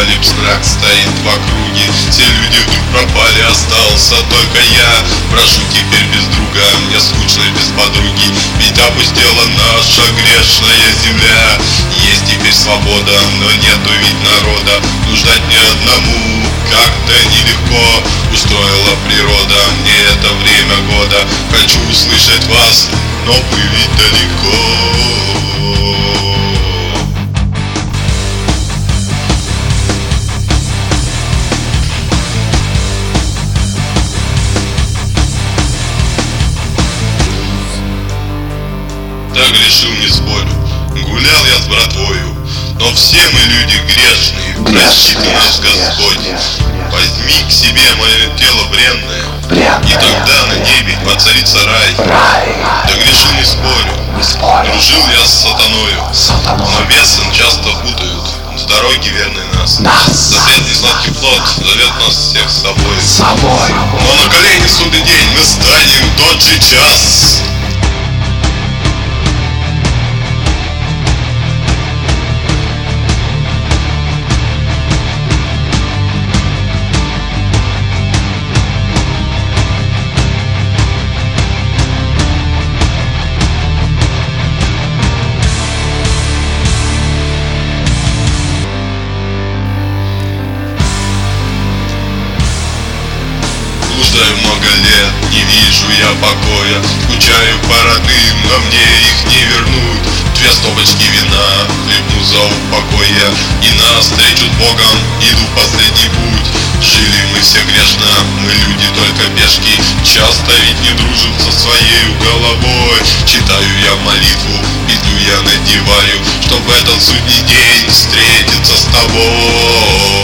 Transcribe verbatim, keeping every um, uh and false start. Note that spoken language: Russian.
Апокалипс, мрак стоит в округе. Все люди вдруг пропали, остался только я. Прошу теперь без друга, мне скучно без подруги. Ведь опустела наша грешная земля. Есть теперь свобода, но нету ведь народа. Ну ждать мне одному как-то нелегко. Устроила природа мне это время года. Хочу услышать вас, но вы ведь далеко. Так грешил, не спорю, гулял я с братвою, но все мы люди грешные, прости ты наш Господь. Возьми к себе мое тело бренное, и тогда на небе воцарится рай. Да грешил, не спорю, дружил я с сатаною, но бесы часто путают с дороги верной нас. Запрет не сладкий плод зовет нас всех с собой. Но на колени судный день мы станем в тот же час. Блуждаю много лет, не вижу я покоя. Скучаю по родным, но мне их не вернуть. Две стопочки вина, хлебну за упокой я, и навстречу с Богом иду в последний путь. Жили мы все грешно, мы люди только пешки. Часто ведь не дружим со своей головой. Читаю я молитву, петлю я надеваю, чтоб в этот судный день встретиться с тобой.